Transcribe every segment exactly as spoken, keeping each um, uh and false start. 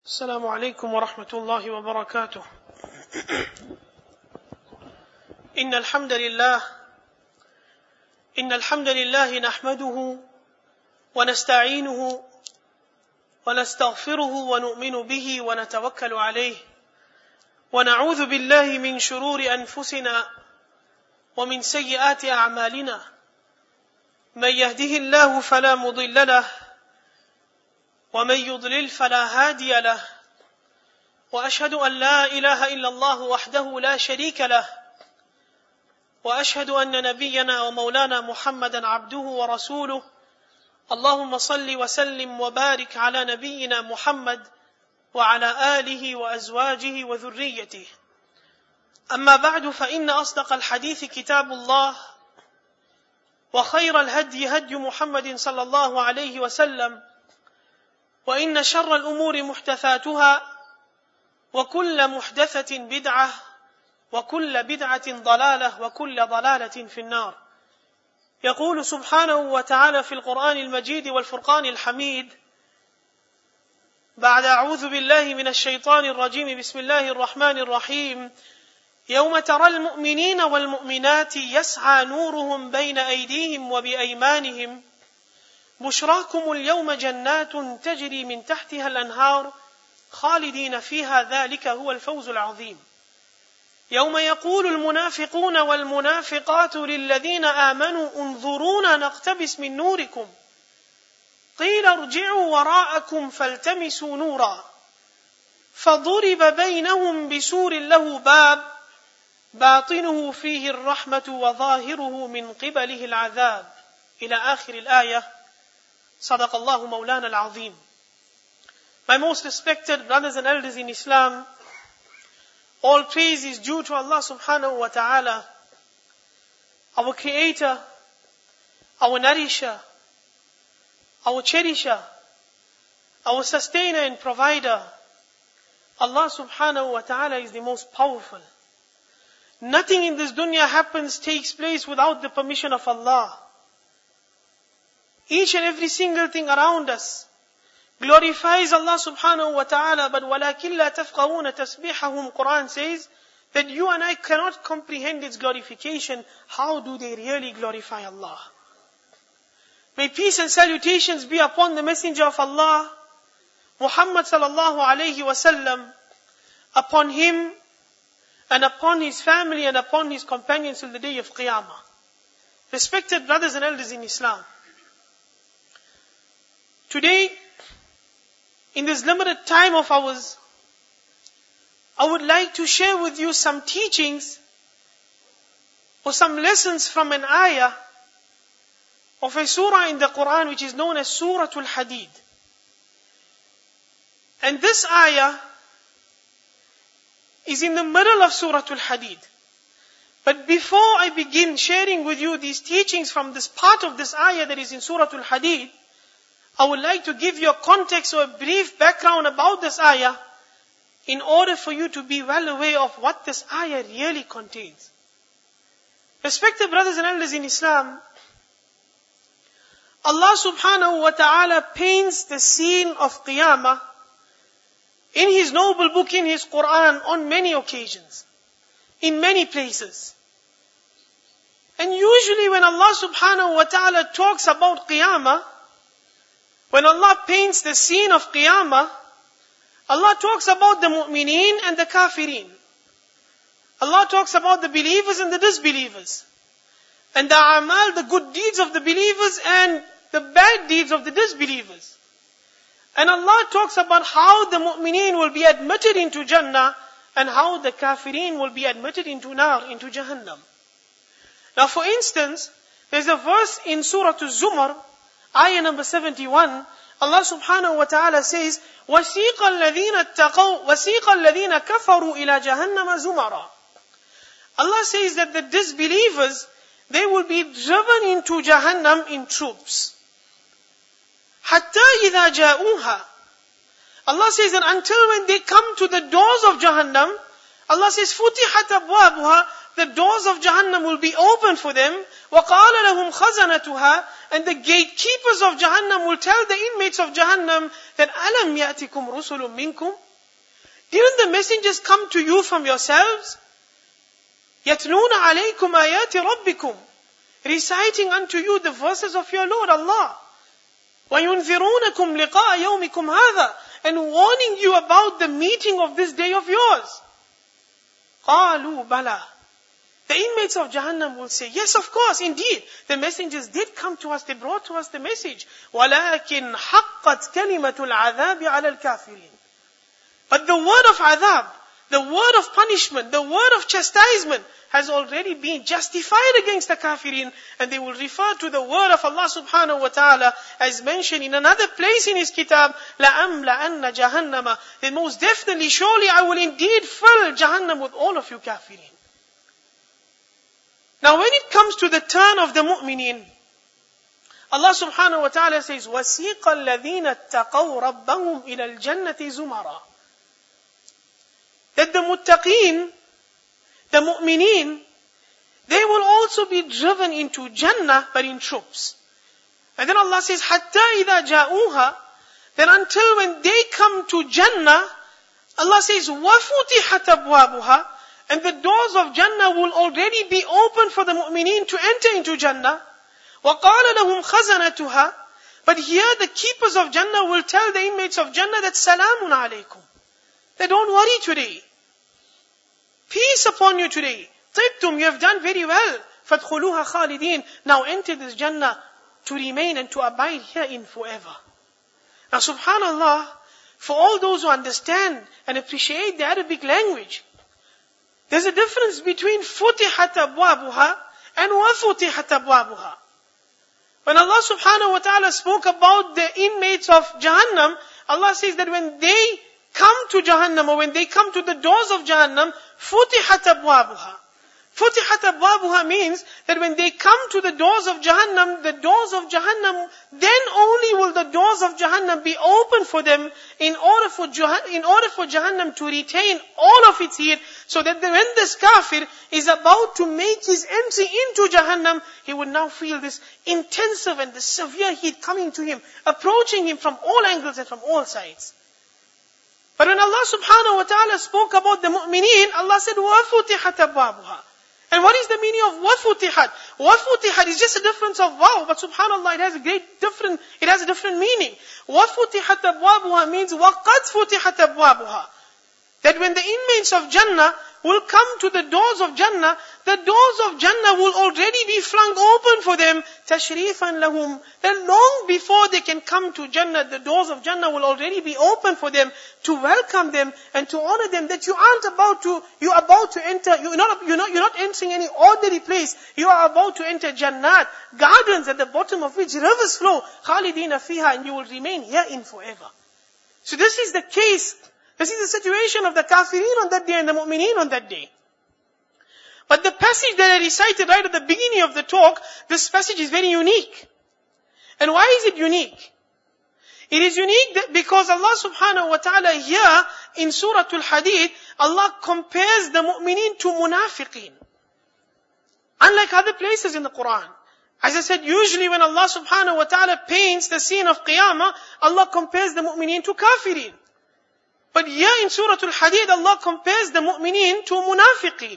السلام عليكم ورحمة الله وبركاته. إن الحمد لله إن الحمد لله نحمده ونستعينه ونستغفره ونؤمن به ونتوكل عليه ونعوذ بالله من شرور أنفسنا ومن سيئات أعمالنا. من يهده الله فلا مضل له ومن يضلل فلا هادي له، وأشهد أن لا إله إلا الله وحده لا شريك له، وأشهد أن نبينا ومولانا محمدا عبده ورسوله. اللهم صل وسلم وبارك على نبينا محمد وعلى آله وأزواجه وذريته. أما بعد، فإن أصدق الحديث كتاب الله، وخير الهدي هدي محمد صلى الله عليه وسلم، وإن شر الأمور محدثاتها، وكل محدثة بدعة، وكل بدعة ضلالة، وكل ضلالة في النار. يقول سبحانه وتعالى في القرآن المجيد والفرقان الحميد بعد أعوذ بالله من الشيطان الرجيم: بسم الله الرحمن الرحيم. يوم ترى المؤمنين والمؤمنات يسعى نورهم بين أيديهم وبأيمانهم بشراكم اليوم جنات تجري من تحتها الأنهار خالدين فيها ذلك هو الفوز العظيم. يوم يقول المنافقون والمنافقات للذين آمنوا انظرونا نقتبس من نوركم قيل ارجعوا وراءكم فالتمسوا نورا فضرب بينهم بسور له باب باطنه فيه الرحمة وظاهره من قبله العذاب، إلى آخر الآية. صدق الله مولانا العظيم. My most respected brothers and elders in Islam, all praise is due to Allah subhanahu wa ta'ala, our creator, our nourisher, our cherisher, our sustainer and provider. Allah subhanahu wa ta'ala is the most powerful. Nothing in this dunya happens, takes place without the permission of Allah. Each and every single thing around us glorifies Allah subhanahu wa ta'ala, but وَلَكِنْ لَا تَفْقَهُونَ تَسْبِيحَهُمْ, Quran says that you and I cannot comprehend its glorification. How do they really glorify Allah? May peace and salutations be upon the Messenger of Allah, Muhammad sallallahu alayhi wa sallam, upon him and upon his family and upon his companions till the day of Qiyamah. Respected brothers and elders in Islam, today, in this limited time of ours, I would like to share with you some teachings or some lessons from an ayah of a surah in the Quran which is known as Suratul Hadid. And this ayah is in the middle of Suratul Hadid. But before I begin sharing with you these teachings from this part of this ayah that is in Suratul Hadid, I would like to give you a context or a brief background about this ayah in order for you to be well aware of what this ayah really contains. Respected brothers and elders in Islam, Allah subhanahu wa ta'ala paints the scene of Qiyamah in His noble book, in His Quran, on many occasions, in many places. And usually when Allah subhanahu wa ta'ala talks about Qiyamah, when Allah paints the scene of Qiyamah, Allah talks about the mu'mineen and the kafirin. Allah talks about the believers and the disbelievers. And the a'mal, the good deeds of the believers and the bad deeds of the disbelievers. And Allah talks about how the mu'mineen will be admitted into Jannah and how the kafirin will be admitted into Nar, into Jahannam. Now for instance, there's a verse in Surah Az-Zumar, ayah number seventy-one, Allah subhanahu wa ta'ala says, وَسِيقَ الَّذِينَ اتَّقَوْا وَسِيقَ الَّذِينَ كَفَرُوا إِلَى جَهَنَّمَ زُمَرًا. Allah says that the disbelievers, they will be driven into Jahannam in troops. حَتَّى إِذَا جَاءُوهَا. Allah says that until when they come to the doors of Jahannam, Allah says, فُتِحَتْ أَبْوَابُهَا, the doors of Jahannam will be open for them. وَقَالَ لَهُمْ خَزَنَتُهَا, And the gatekeepers of Jahannam will tell the inmates of Jahannam that Alam ya'tikum rusulun minkum. Didn't the messengers come to you from yourselves? Yatluna alaykum ayati rabbikum. Reciting unto you the verses of your Lord Allah. وَيُنذِرُونَكُمْ لِقَاءَ يَوْمِكُمْ هَذَا. And warning you about the meeting of this day of yours. قَالُوا بَلَى. The inmates of Jahannam will say, yes, of course, indeed. The messengers did come to us, they brought to us the message. وَلَكِنْ حَقَّتْ كَلِمَةُ الْعَذَابِ عَلَى الْكَافِرِينَ. But the word of adhab, the word of punishment, the word of chastisement has already been justified against the kafirin, and they will refer to the word of Allah subhanahu wa ta'ala as mentioned in another place in His kitab, لَأَمْلَأَنَّ جَهَنَّمَ. Then most definitely, surely I will indeed fill Jahannam with all of you kafirin. Now when it comes to the turn of the mu'mineen, Allah subhanahu wa ta'ala says, وَسِيقَ الَّذِينَ اتَّقَوْا رَبَّهُمْ إِلَى الْجَنَّةِ زُمَرًا. That the muttaqeen, the mu'mineen, they will also be driven into Jannah, but in troops. And then Allah says, حَتَّى إِذَا جَاءُوهَا. Then until when they come to Jannah, Allah says, وَفُتِحَتْ أَبْوَابُهَا. And the doors of Jannah will already be open for the mu'mineen to enter into Jannah. وَقَالَ لَهُمْ خَزَنَتُهَا. But here the keepers of Jannah will tell the inmates of Jannah that Salamun alaykum. That don't worry today. Peace upon you today. Tibtum, you have done very well. فَادْخُلُوهَا خَالِدِينَ. Now enter this Jannah to remain and to abide herein forever. Now subhanallah, for all those who understand and appreciate the Arabic language, there's a difference between فُتِحَتْ أَبْوَابُهَا and وَفُتِحَتْ أَبْوَابُهَا. When Allah subhanahu wa ta'ala spoke about the inmates of Jahannam, Allah says that when they come to Jahannam, or when they come to the doors of Jahannam, فُتِحَتْ أَبْوَابُهَا. فُتِحَتْ أَبْوَابُهَا means that when they come to the doors of Jahannam, the doors of Jahannam, then only will the doors of Jahannam be open for them in order for, Jah- in order for Jahannam to retain all of its heat, so that when this kafir is about to make his entry into Jahannam, he would now feel this intensive and this severe heat coming to him, approaching him from all angles and from all sides. But when Allah subhanahu wa ta'ala spoke about the mu'mineen, Allah said, وَفُتِحَتْ أَبْوَابُهَا. And what is the meaning of وَفُتِحَتْ? وَفُتِحَتْ is just a difference of wow, but subhanallah, it has a great different, it has a different meaning. وَفُتِحَتْ أَبْوَابُهَا means وَقَدْ فُتِحَتْ أَبْوَابُهَا. That when the inmates of Jannah will come to the doors of Jannah, the doors of Jannah will already be flung open for them, تَشْرِيفًا لَهُمْ. That long before they can come to Jannah, the doors of Jannah will already be open for them to welcome them and to honor them, that you aren't about to, you're about to enter, you're not, you're not, you're not entering any ordinary place. You are about to enter Jannat, gardens at the bottom of which rivers flow, خَالِدِينَ فِيهَا, and you will remain herein forever. So this is the case. This is the situation of the kafirin on that day and the mu'mineen on that day. But the passage that I recited right at the beginning of the talk, this passage is very unique. And why is it unique? It is unique because Allah subhanahu wa ta'ala here in Surah Al-Hadid, Allah compares the mu'mineen to munafiqeen. Unlike other places in the Quran. As I said, usually when Allah subhanahu wa ta'ala paints the scene of Qiyamah, Allah compares the mu'mineen to kafirin. But here in Surah Al-Hadid, Allah compares the mu'mineen to munafiqeen.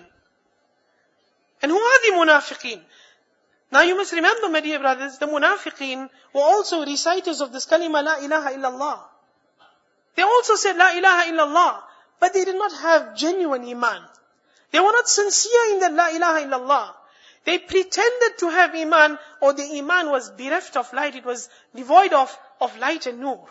And who are the munafiqeen? Now you must remember, my dear brothers, the munafiqeen were also reciters of this kalima, La ilaha illallah. They also said, La ilaha illallah, but they did not have genuine iman. They were not sincere in that La ilaha illallah. They pretended to have iman, or the iman was bereft of light, it was devoid of, of light and nur.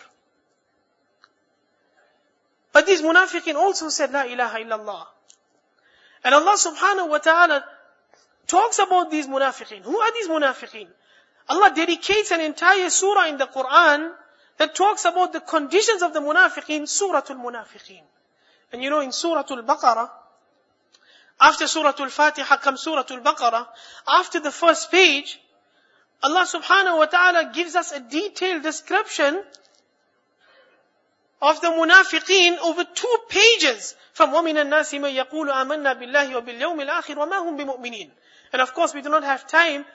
But these munafiqeen also said, La ilaha illallah. And Allah subhanahu wa ta'ala talks about these munafiqeen. Who are these munafiqeen? Allah dedicates an entire surah in the Quran that talks about the conditions of the munafiqeen, Suratul Munafiqeen. And you know, in Suratul Baqarah, after Suratul Fatiha comes Suratul Baqarah, after the first page, Allah subhanahu wa ta'ala gives us a detailed description of the munafiqeen over two pages, from وَمِنَ النَّاسِ مَنْ يَقُولُ آمَنَّا بِاللَّهِ وَبِالْيَوْمِ الْآخِرِ وَمَا هُمْ بِمُؤْمِنِينَ. And of course we do not have time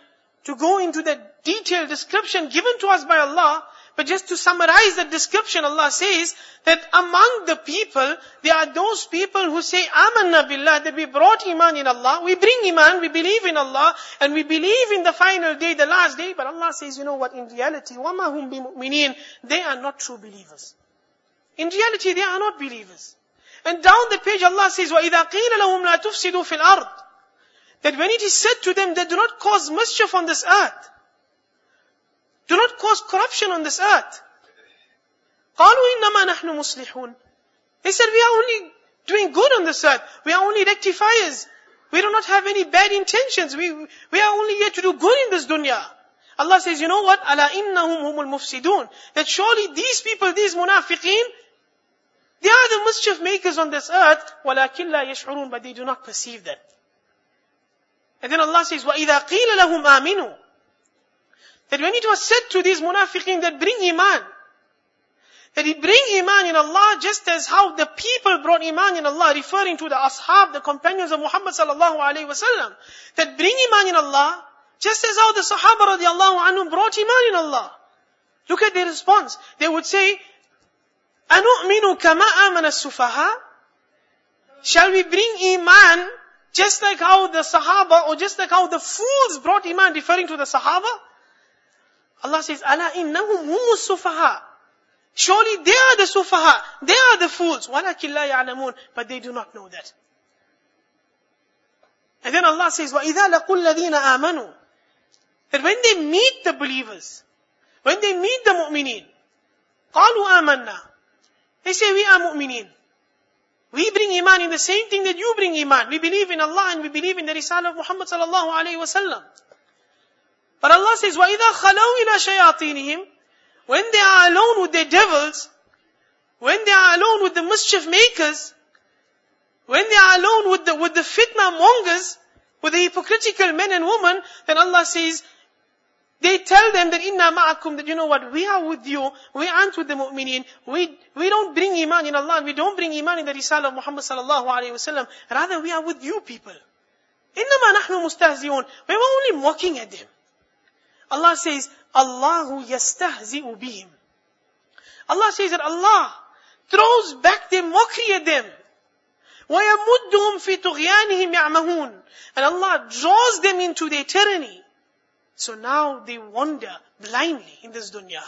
to go into the detailed description given to us by Allah. But just to summarize the description, Allah says that among the people, there are those people who say, Amanna billah, that we brought iman in Allah. We bring iman, we believe in Allah, and we believe in the final day, the last day. But Allah says, you know what, in reality, وَمَا هُمْ بِمُؤْمِنِينَ, they are not true believers. In reality, they are not believers. And down the page, Allah says, وَإِذَا قِيلَ لَهُمْ لَا تُفْسِدُوا فِي الْأَرْضِ, that when it is said to them, that do not cause mischief on this earth, do not cause corruption on this earth. قَالُوا إِنَّمَا نَحْنُ مُصْلِحُونَ, they said, we are only doing good on this earth. We are only rectifiers. We do not have any bad intentions. We, we are only here to do good in this dunya. Allah says, you know what? أَلَا إِنَّهُمْ هُمُ الْمُفْسِدُونَ, that surely these people, these munafiqeen, they are the mischief makers on this earth. وَلَكِنْ لَا يَشْعُرُونَ, but they do not perceive that. And then Allah says, وَإِذَا قِيلَ لَهُمْ آمِنُوا, that when it was said to these munafiqeen that bring iman, that he bring iman in Allah just as how the people brought iman in Allah, referring to the ashab, the companions of Muhammad sallallahu alayhi wa sallam, that bring iman in Allah, just as how the sahaba radiallahu anhum brought iman in Allah. Look at their response. They would say, أَنُؤْمِنُ كَمَا آمَنَ السُّفَهَا, shall we bring iman just like how the sahaba, or just like how the fools brought iman, referring to the sahaba? Allah says, أَلَا إِنَّهُمْ هُمُ السُّفَهَا, surely they are the sufaha, they are the fools. وَلَكِنْ لَا يَعْلَمُونَ, but they do not know that. And then Allah says, وَإِذَا لَقُوا الَّذِينَ آمَنُوا, that when they meet the believers, when they meet the mu'mineen, قَالُوا آمَنَّا, they say, we are mu'mineen. We bring iman in the same thing that you bring iman. We believe in Allah and we believe in the Risalah of Muhammad sallallahu alayhi wa sallam. But Allah says, وَإِذَا خَلَوْا إِلَى شَيَاطِينِهِمْ, when they are alone with their devils, when they are alone with the mischief makers, when they are alone with the, with the fitna mongers, with the hypocritical men and women, then Allah says, they tell them that inna ma'akum, that you know what, we are with you, we aren't with the mu'mineen, we, we don't bring iman in Allah, we don't bring iman in the Risalah of Muhammad sallallahu alayhi wa sallam, rather we are with you people. Innama nahnu mustahzi'un, we were only mocking at them. Allah says, Allahu yastahzi'u bihim. Allah says that Allah throws back their mockery at them. وَيَمُدُّهُمْ فِي طُغْيَانِهِمْ يَعْمَهُونَ, and Allah draws them into their tyranny. So now they wander blindly in this dunya.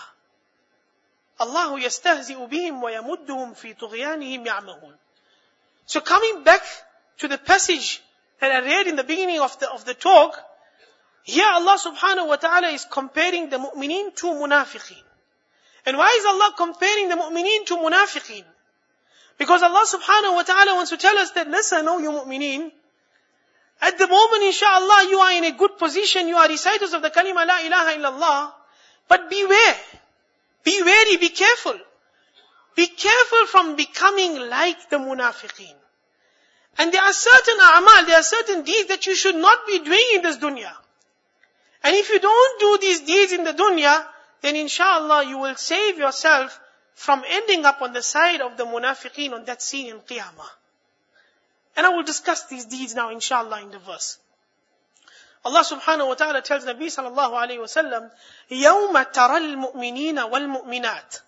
Allahu yastahzi'u bihim wa yamudduhum fi tughyanihim ya'mahun. So coming back to the passage that I read in the beginning of the, of the talk, here Allah subhanahu wa ta'ala is comparing the mu'mineen to munafiqeen. And why is Allah comparing the mu'mineen to munafiqeen? Because Allah subhanahu wa ta'ala wants to tell us that, listen, oh you mu'mineen, at the moment, inshallah, you are in a good position, you are reciters of the kalima la ilaha illallah, but beware, be wary, be careful. Be careful from becoming like the munafiqeen. And there are certain a'mal, there are certain deeds that you should not be doing in this dunya. And if you don't do these deeds in the dunya, then inshallah you will save yourself from ending up on the side of the munafiqeen on that scene in Qiyamah. And I will discuss these deeds now inshallah in the verse. Allah subhanahu wa ta'ala tells Nabi sallallahu alayhi wa sallam, يَوْمَ تَرَى الْمُؤْمِنِينَ وَالْمُؤْمِنَاتِ.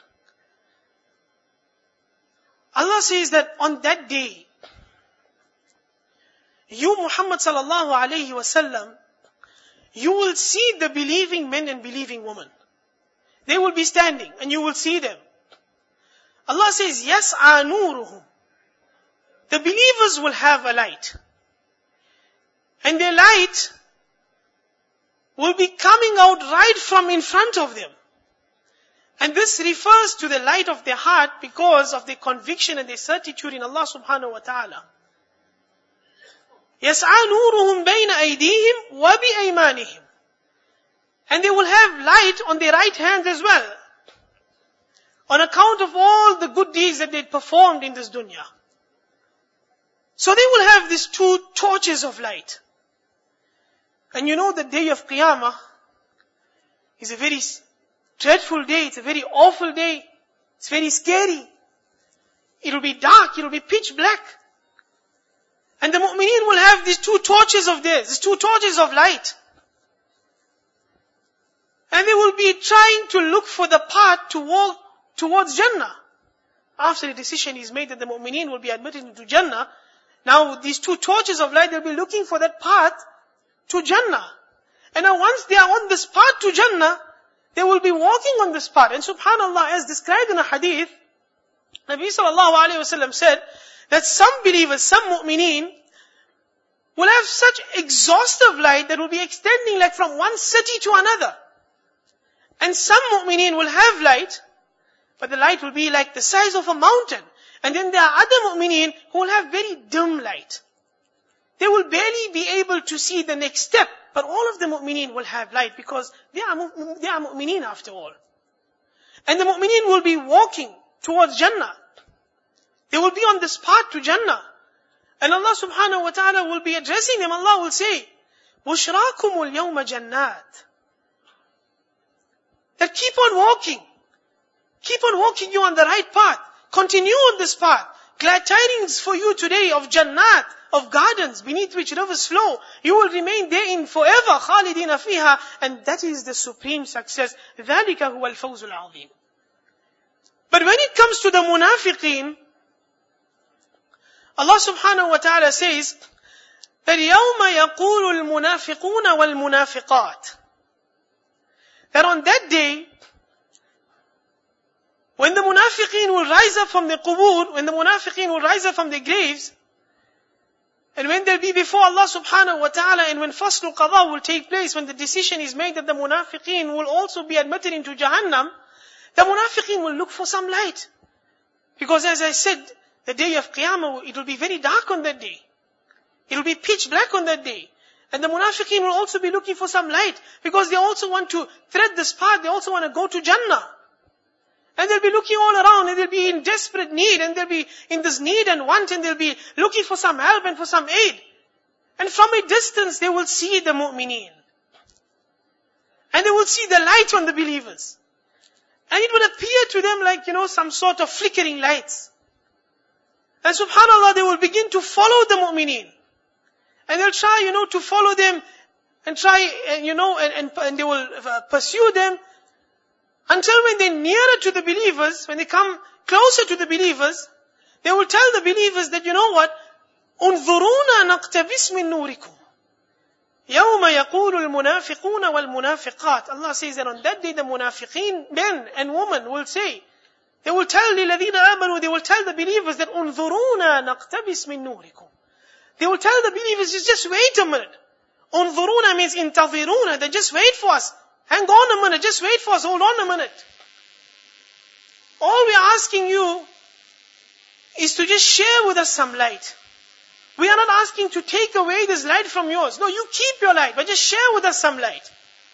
Allah says that on that day, you Muhammad sallallahu alayhi wa sallam, you will see the believing men and believing women. They will be standing and you will see them. Allah says, يَسْعَى نُورُهُمْ. The believers will have a light. And their light will be coming out right from in front of them. And this refers to the light of their heart because of their conviction and their certitude in Allah subhanahu wa ta'ala. يَسْعَى نُورُهُمْ بَيْنَ أَيْدِيهِمْ وَبِأَيْمَانِهِمْ. And they will have light on their right hands as well, on account of all the good deeds that they performed in this dunya. So they will have these two torches of light. And you know the day of Qiyamah is a very dreadful day, it's a very awful day, it's very scary. It'll be dark, it'll be pitch black. And the mu'mineen will have these two torches of theirs, these two torches of light. And they will be trying to look for the path to walk towards Jannah. After the decision is made that the mu'mineen will be admitted into Jannah, now these two torches of light, they'll be looking for that path to Jannah. And now once they are on this path to Jannah, they will be walking on this path. And subhanAllah, as described in a hadith, Nabi sallallahu alayhi wa sallam said that some believers, some mu'mineen, will have such exhaustive light that will be extending like from one city to another. And some mu'mineen will have light, but the light will be like the size of a mountain. And then there are other mu'mineen who will have very dim light. They will barely be able to see the next step, but all of the mu'mineen will have light because they are, they are mu'mineen after all. And the mu'mineen will be walking towards Jannah. They will be on this path to Jannah. And Allah subhanahu wa ta'ala will be addressing them. Allah will say, بُشْرَاكُمُ الْيَوْمَ جَنَّاتٍ. That keep on walking. Keep on walking, you on the right path. Continue on this path. Glad tidings for you today of Jannat, of gardens beneath which rivers flow. You will remain therein forever, خَالِدِينَ فِيهَا. And that is the supreme success. ذَلِكَ هُوَ الْفَوْزُ الْعَظِيمُ. But when it comes to the munafiqeen, Allah subhanahu wa ta'ala says that يَوْمَ يَقُولُ الْمُنَافِقُونَ وَالْمُنَافِقَاتِ. That on that day, when the munafiqeen will rise up from the qubur, when the munafiqeen will rise up from their graves, and when they'll be before Allah subhanahu wa ta'ala, and when faslu qadha will take place, when the decision is made that the munafiqeen will also be admitted into Jahannam, the munafiqeen will look for some light. Because as I said, the day of Qiyamah, it will be very dark on that day. It will be pitch black on that day. And the munafiqeen will also be looking for some light, because they also want to thread this path, they also want to go to Jannah. And they'll be looking all around, and they'll be in desperate need, and they'll be in this need and want, and they'll be looking for some help and for some aid. And from a distance, they will see the mu'mineen. And they will see the light on the believers. And it will appear to them like, you know, some sort of flickering lights. And subhanAllah, they will begin to follow the mu'mineen. And they'll try, you know, to follow them, and try, and, you know, and, and, and they will uh, pursue them, until when they're nearer to the believers, when they come closer to the believers, they will tell the believers that, you know what, انظرونا نقتبس من نوركم. يوم يقول المنافقون والمنافقات. Allah says that on that day the munafiqeen, men and women, will say, they will tell لِلَّذِينَ آمَنُوا, they will tell the believers that انظرونا نقتبس من نوركم. They will tell the believers, just wait a minute. انظرونا means انتظرونا, that just wait for us. Hang on a minute, just wait for us, hold on a minute. All we are asking you is to just share with us some light. We are not asking to take away this light from yours. No, you keep your light, but just share with us some light.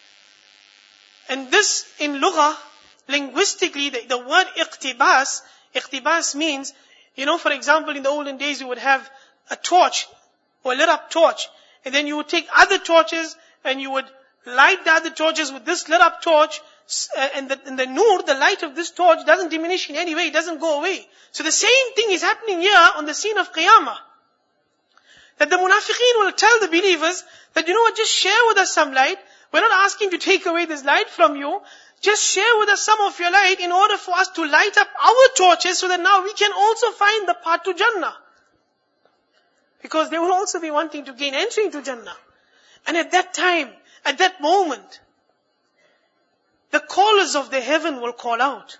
And this in lugha, linguistically, the, the word iqtibas, iqtibas means, you know, for example, in the olden days you would have a torch, or a lit up torch, and then you would take other torches, and you would light the other torches with this lit up torch, and the, and the nur, the light of this torch doesn't diminish in any way, it doesn't go away. So the same thing is happening here on the scene of Qiyamah. That the munafiqeen will tell the believers that, you know what, just share with us some light. We're not asking to take away this light from you. Just share with us some of your light in order for us to light up our torches so that now we can also find the path to Jannah. Because they will also be wanting to gain entry into Jannah. And at that time, at that moment, the callers of the heaven will call out.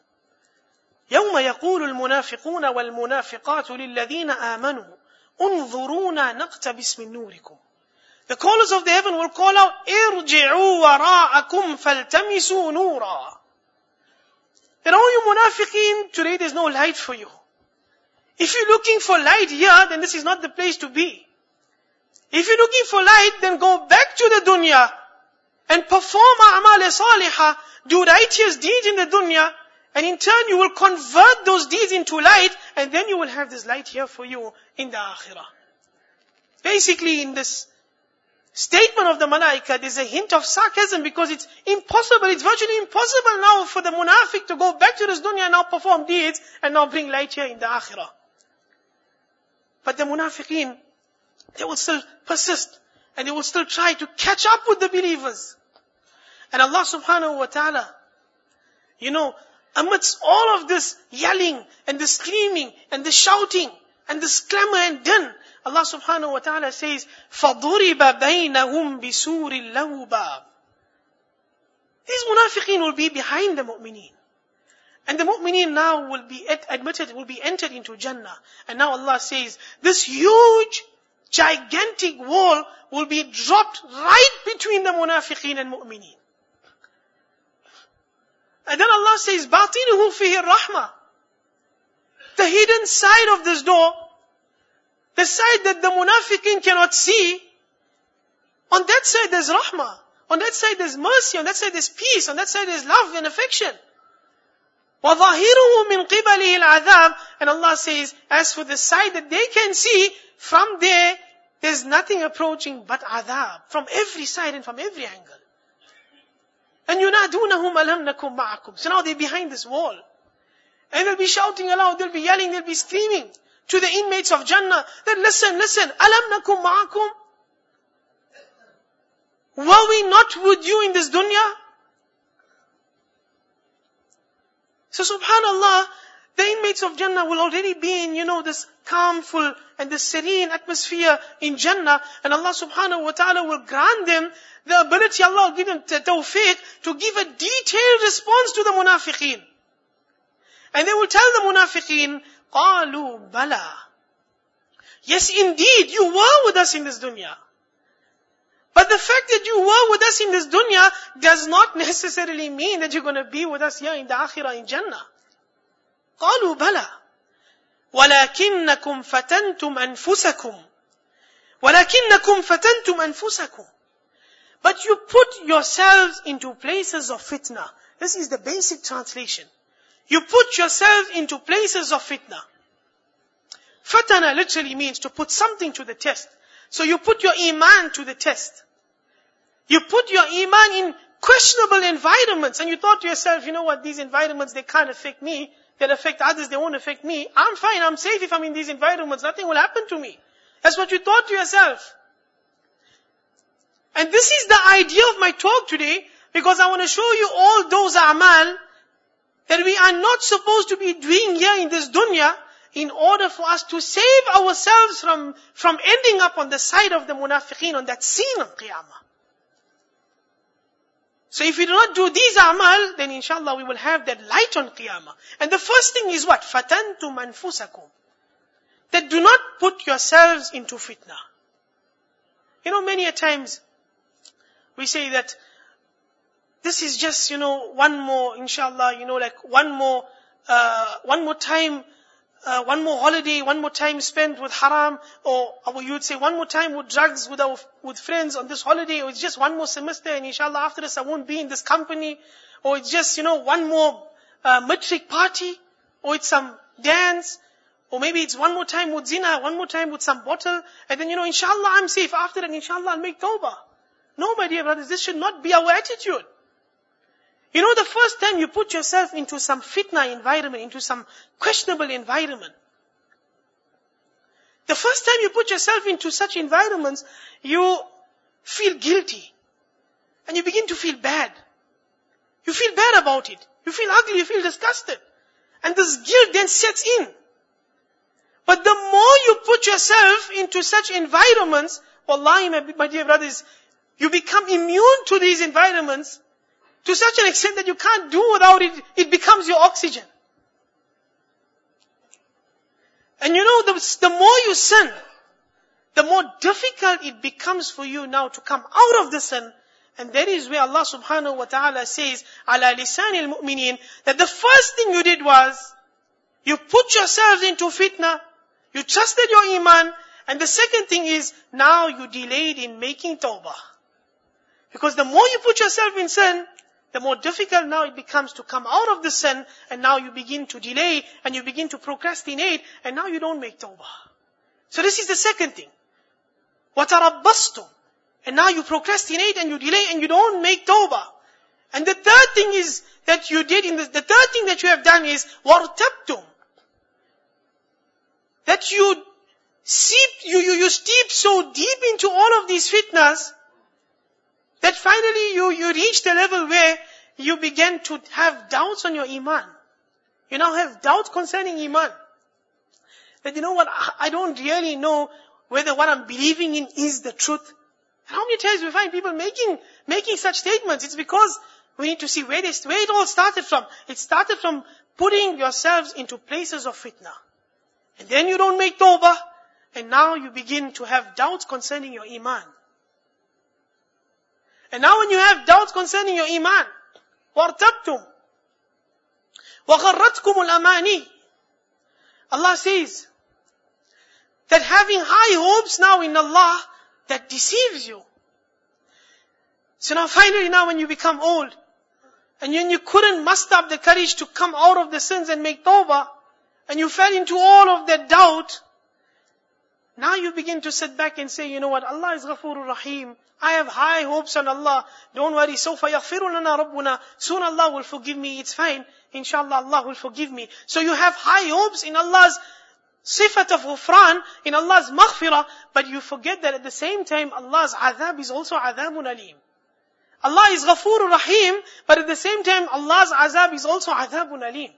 يَوْمَ يَقُولُ الْمُنَافِقُونَ وَالْمُنَافِقَاتُ لِلَّذِينَ آمَنُوا انظرونا نقتبس من نوركم. The callers of the heaven will call out, ارجعوا وراءكم فالتمسوا نورا. That all you munafiqeen, today there's no light for you. If you're looking for light here, then this is not the place to be. If you're looking for light, then go back to the dunya and perform a'mal salihah, do righteous deeds in the dunya, and in turn you will convert those deeds into light, and then you will have this light here for you in the akhirah. Basically, in this statement of the malaika, there's a hint of sarcasm, because it's impossible, it's virtually impossible now for the munafiq to go back to this dunya and now perform deeds and now bring light here in the akhirah. But the munafiqeen, they will still persist, and they will still try to catch up with the believers. And Allah subhanahu wa ta'ala, you know, amidst all of this yelling and this screaming and this shouting and this clamor and din, Allah subhanahu wa ta'ala says, فَضُرِبَ بَيْنَهُمْ بِسُورٍ لَهُ بَابٍ. These munafiqeen will be behind the mu'mineen. And the mu'mineen now will be admitted, will be entered into Jannah. And now Allah says, this huge, gigantic wall will be dropped right between the munafiqeen and mu'mineen. And then Allah says, بَاطِنُهُ فِيهِ الرَّحْمَةِ. The hidden side of this door, the side that the munafiqeen cannot see, on that side there's rahmah. On that side there's mercy. On that side there's peace. On that side there's love and affection. وَظَاهِرُهُ مِنْ قِبَلِهِ الْعَذَابِ. And Allah says, as for the side that they can see, from there, there's nothing approaching but adhab. From every side and from every angle. And يُنَادُونَهُمْ أَلَمْ نَكُمْ مَعَكُمْ. So now they're behind this wall. And they'll be shouting aloud, they'll be yelling, they'll be screaming to the inmates of Jannah, that listen, listen, أَلَمْ نَكُمْ مَعَكُمْ. Were we not with you in this dunya? So subhanallah, the inmates of Jannah will already be in, you know, this calmful and this serene atmosphere in Jannah. And Allah subhanahu wa ta'ala will grant them the ability, Allah will give them the tawfiq to give a detailed response to the munafiqeen. And they will tell the munafiqeen, قَالُوا بَلَى. Yes, indeed, you were with us in this dunya. But the fact that you were with us in this dunya does not necessarily mean that you're going to be with us here in the akhirah, in Jannah. قَالُوا بَلَى وَلَكِنَّكُمْ فَتَنْتُمْ أَنفُسَكُمْ وَلَكِنَّكُمْ فَتَنْتُمْ أَنفُسَكُمْ. But you put yourselves into places of fitna. This is the basic translation. You put yourselves into places of fitna. Fatana literally means to put something to the test. So you put your iman to the test. You put your iman in questionable environments, and you thought to yourself, you know what, these environments, they can't affect me. They'll affect others, they won't affect me. I'm fine, I'm safe if I'm in these environments. Nothing will happen to me. That's what you thought to yourself. And this is the idea of my talk today, because I want to show you all those a'mal that we are not supposed to be doing here in this dunya, in order for us to save ourselves from, from ending up on the side of the munafiqeen, on that scene of Qiyamah. So if we do not do these a'mal, then inshallah we will have that light on Qiyamah. And the first thing is what? فَتَنْتُمْ أَنفُسَكُمْ. That do not put yourselves into fitna. You know, many a times, we say that, this is just, you know, one more, inshallah, you know, like one more, uh, one more time, Uh, one more holiday, one more time spent with haram, or, or you would say one more time with drugs with our, with friends on this holiday, or it's just one more semester and inshallah after this I won't be in this company, or it's just, you know, one more uh, matric party, or it's some dance, or maybe it's one more time with zina, one more time with some bottle, and then, you know, inshallah I'm safe. After that, inshallah I'll make tawbah. No, my dear brothers, this should not be our attitude. You know, the first time you put yourself into some fitna environment, into some questionable environment, the first time you put yourself into such environments, you feel guilty. And you begin to feel bad. You feel bad about it. You feel ugly, you feel disgusted. And this guilt then sets in. But the more you put yourself into such environments, wallahi, my, my dear brothers, you become immune to these environments, to such an extent that you can't do without it, it becomes your oxygen. And you know, the, the more you sin, the more difficult it becomes for you now to come out of the sin. And that is where Allah subhanahu wa ta'ala says, ala lisanil mu'mineen, that the first thing you did was, you put yourselves into fitna, you trusted your iman, and the second thing is, now you delayed in making tawbah. Because the more you put yourself in sin, the more difficult now it becomes to come out of the sin, and now you begin to delay, and you begin to procrastinate, and now you don't make tawbah. So this is the second thing. وَتَرَبَّصْتُمْ. And now you procrastinate, and you delay, and you don't make tawbah. And the third thing is, that you did in this, the third thing that you have done is, وَارْتَبْتُمْ. That you seep, you, you, you steep so deep into all of these fitnas, that finally you, you reach the level where you begin to have doubts on your iman. You now have doubts concerning iman. That you know what, I don't really know whether what I'm believing in is the truth. And how many times we find people making, making such statements? It's because we need to see where, they, where it all started from. It started from putting yourselves into places of fitna. And then you don't make tawbah, and now you begin to have doubts concerning your iman. And now when you have doubts concerning your iman, وَارْتَبْتُمْ وَغَرَّتْكُمُ الْأَمَانِي, Allah says that having high hopes now in Allah, that deceives you. So now finally now when you become old, and you, you couldn't muster up the courage to come out of the sins and make tawbah, and you fell into all of that doubt, now you begin to sit back and say, you know what, Allah is Ghafurur Rahim. I have high hopes on Allah. Don't worry, سَوْفَ يَغْفِرُ لَنَا رَبُّنَا. Soon Allah will forgive me, it's fine. Inshallah, Allah will forgive me. So you have high hopes in Allah's sifat of ghufran, in Allah's maghfirah, but you forget that at the same time, Allah's azab is also azabun alim. Allah is Ghafurur Rahim, but at the same time, Allah's azab is also azabun alim.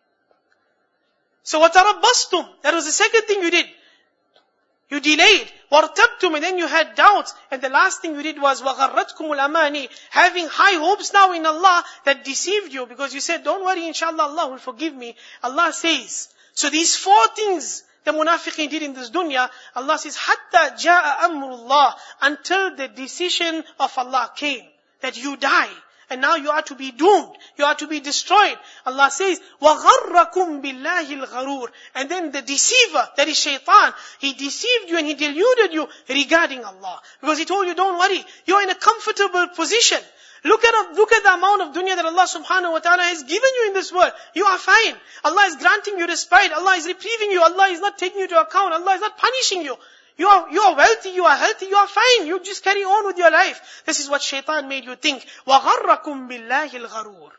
So وَتَرَبَّصْتُمْ, that was the second thing you did. You delayed. وَارْتَبْتُمْ, and then you had doubts. And the last thing you did was وَغَرَّتْكُمُ الْأَمَانِي, having high hopes now in Allah that deceived you. Because you said, don't worry, inshallah, Allah will forgive me. Allah says, so these four things the munafiqeen did in this dunya, Allah says, حَتَّى جَاءَ أَمْرُ اللَّهِ, until the decision of Allah came, that you die. And now you are to be doomed. You are to be destroyed. Allah says, وَغَرَّكُمْ بِاللَّهِ الْغَرُورِ, and then the deceiver, that is shaitan, he deceived you and he deluded you regarding Allah. Because he told you, don't worry, you're in a comfortable position. Look at, look at the amount of dunya that Allah subhanahu wa ta'ala has given you in this world. You are fine. Allah is granting you respite. Allah is reprieving you. Allah is not taking you to account. Allah is not punishing you. You are, you are wealthy, you are healthy, you are fine. You just carry on with your life. This is what shaitan made you think. وَغَرَّكُمْ بِاللَّهِ الْغَرُورِ.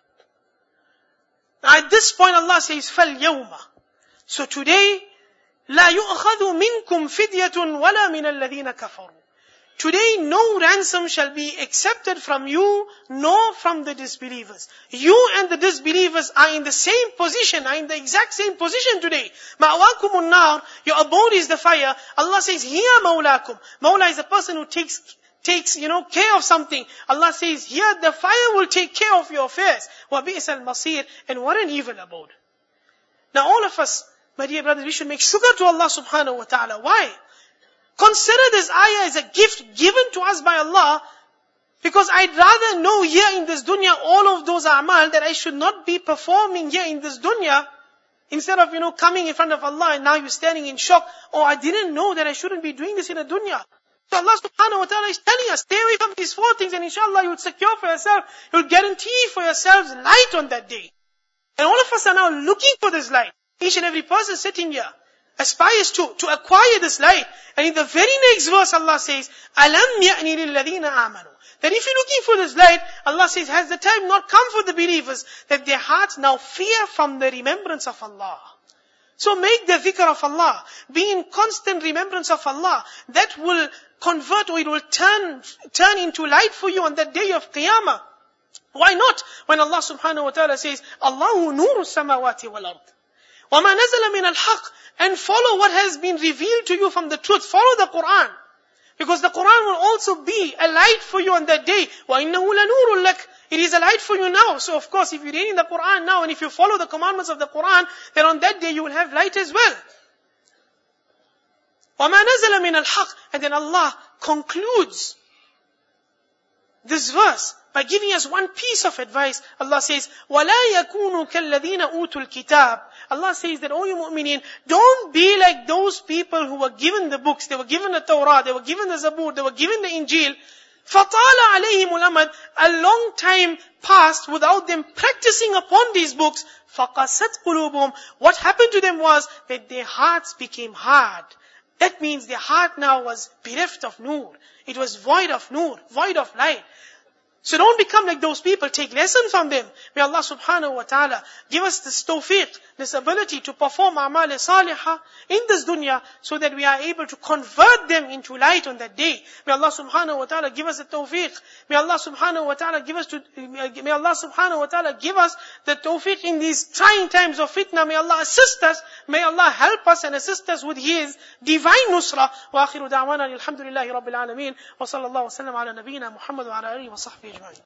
Now at this point Allah says, فَالْيَوْمَ, so today, لَا يُؤْخَذُ مِنْكُمْ فِدْيَةٌ وَلَا مِنَ الَّذِينَ كَفَرُوا. Today no ransom shall be accepted from you, nor from the disbelievers. You and the disbelievers are in the same position, are in the exact same position today. مَأْوَاكُمُ النَّارِ, your abode is the fire. Allah says, هِيَ مَوْلَاكُمْ. Mawla is the person who takes, takes, you know, care of something. Allah says, here the fire will take care of your affairs. وَبِئْسَ الْمَصِيرِ, and what an evil abode. Now all of us, my dear brothers, we should make shukr to Allah subhanahu wa ta'ala. Why? Consider this ayah as a gift given to us by Allah, because I'd rather know here in this dunya all of those a'mal that I should not be performing here in this dunya, instead of, you know, coming in front of Allah and now you're standing in shock, oh, I didn't know that I shouldn't be doing this in a dunya. So Allah subhanahu wa ta'ala is telling us, stay away from these four things and inshallah you'll secure for yourself, you'll guarantee for yourselves light on that day. And all of us are now looking for this light. Each and every person sitting here aspires to, to acquire this light. And in the very next verse Allah says, أَلَمْ يَأْنِ لِلَّذِينَ آمَنُوا, that if you're looking for this light, Allah says, has the time not come for the believers that their hearts now fear from the remembrance of Allah? So make the dhikr of Allah, be in constant remembrance of Allah. That will convert, or it will turn, turn into light for you on that day of Qiyamah. Why not? When Allah subhanahu wa ta'ala says, Allahu nuru samawati wal ard, وَمَا نَزَلَ مِنَ الْحَقِّ, and follow what has been revealed to you from the truth. Follow the Quran. Because the Quran will also be a light for you on that day. وَإِنَّهُ لَنُورٌ لَكَ, it is a light for you now. So of course, if you're reading the Quran now, and if you follow the commandments of the Quran, then on that day you will have light as well. وَمَا نَزَلَ مِنَ الْحَقِّ, and then Allah concludes this verse by giving us one piece of advice. Allah says, وَلَا يَكُونُوا كَالَّذِينَ أُوتُوا الْكِتَابِ. Allah says that, oh you mu'mineen, don't be like those people who were given the books. They were given the Torah, they were given the Zabur, they were given the Injil. فَطَالَ عَلَيْهِمُ الْأَمَدُ, a long time passed without them practicing upon these books. فَقَسَتْ قُلُوبُهُمْ, what happened to them was that their hearts became hard. That means their heart now was bereft of nur. It was void of nur, void of light. So don't become like those people. Take lesson from them. May Allah subhanahu wa ta'ala give us this tawfiq, this ability to perform a'mal salihah in this dunya, so that we are able to convert them into light on that day. May Allah subhanahu wa ta'ala give us the tawfiq. May Allah subhanahu wa ta'ala give us to, may Allah subhanahu wa ta'ala give us the tawfiq in these trying times of fitna. May Allah assist us. May Allah help us and assist us with His divine nusra. Wa akhiru da'wana alhamdulillahi rabbil alameen. Wa sallallahu wa sallam ala nabiyyina Muhammad wa ala alihi wa sahbihi ajma'in.